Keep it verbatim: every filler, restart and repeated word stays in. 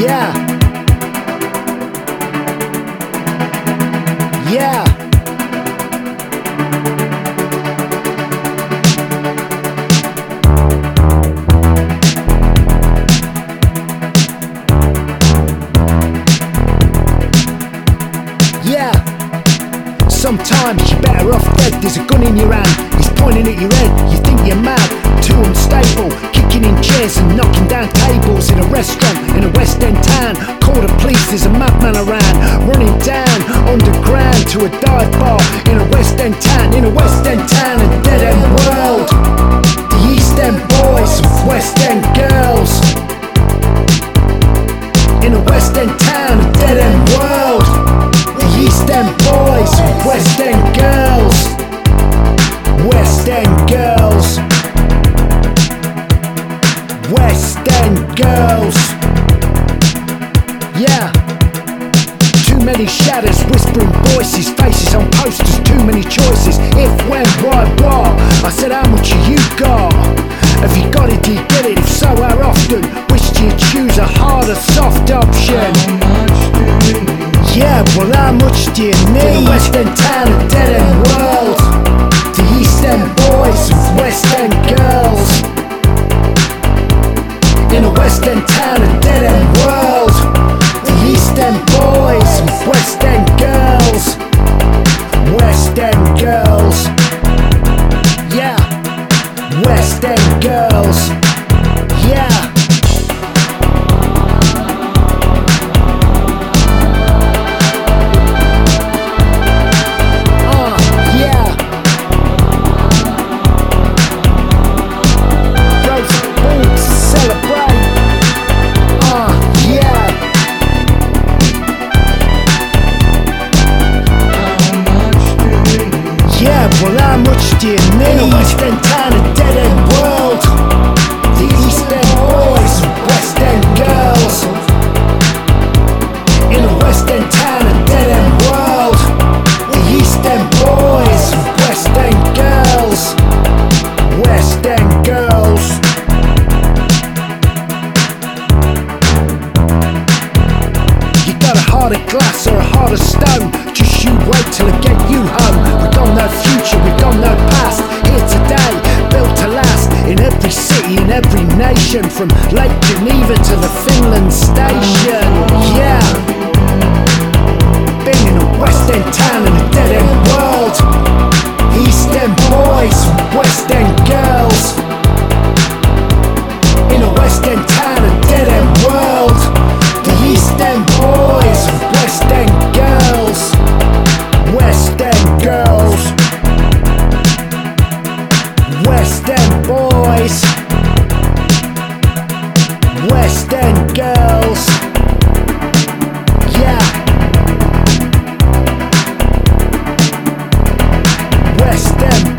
Yeah. Yeah. Yeah. Sometimes you're better off dead. There's a gun in your hand, he's pointing at your head. You think you're mad, too unstable, kicking in chairs and knocking down tables in a restaurant in a West End town. Call the police, there's a madman around, running down underground to a dive bar in a West End town. In a West End town, a dead end world. The East End boys and West End girls. In a West End town, a dead end world. The East End boys and West End girls. West End girls. West End girls. Yeah. Too many shadows, whispering voices, faces on posters, too many choices. If, when, why, what? I said, how much have you got? Have you got it, do you get it? If so, how often? Wish you choose a hard or soft option? Yeah, well, how much do you need? In a West End town, a dead end world. The East End boys and West End girls. In a West End town, a dead end world. The East End boys and West End girls. West End girls. Yeah. West End girls. Yeah. Well, how much do you need? In a West End town, a dead end world. The East End boys and West End girls. In a West End town, a dead end world. The East End boys and West End girls. West End girls. You got a heart of glass or a heart of stone. Just you wait till I get you home. We got no future, we got no past. Here today, built to last. In every city, in every nation, from Lake Geneva to the Finland station. Yeah. Been in a West End town and a dead end world. East End boys and West End girls. In a West End town, a dead end world. The East End boys and West End girls. West End girls. West End boys. West End girls. Yeah. West End